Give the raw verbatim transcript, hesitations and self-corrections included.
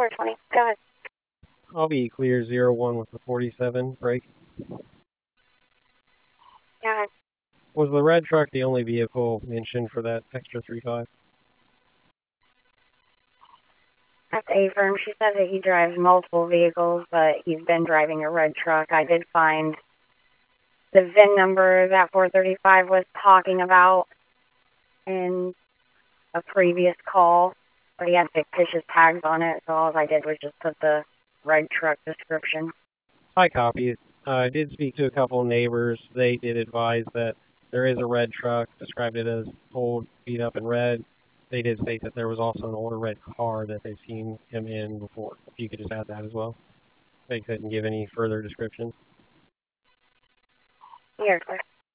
four twenty. Go ahead. I'll be clear zero one with the forty-seven break. Go ahead. Was the red truck the only vehicle mentioned for that extra three five? That's A-Firm. She said that he drives multiple vehicles, but he's been driving a red truck. I did find the V I N number that four thirty-five was talking about in a previous call, but he had fictitious tags on it, so all I did was just put the red truck description. I copied. Uh, I did speak to a couple of neighbors. They did advise that there is a red truck, described it as old, beat up, and red. They did state that there was also an older red car that they've seen him in before. If you could just add that as well. They couldn't give any further description. Here, sir.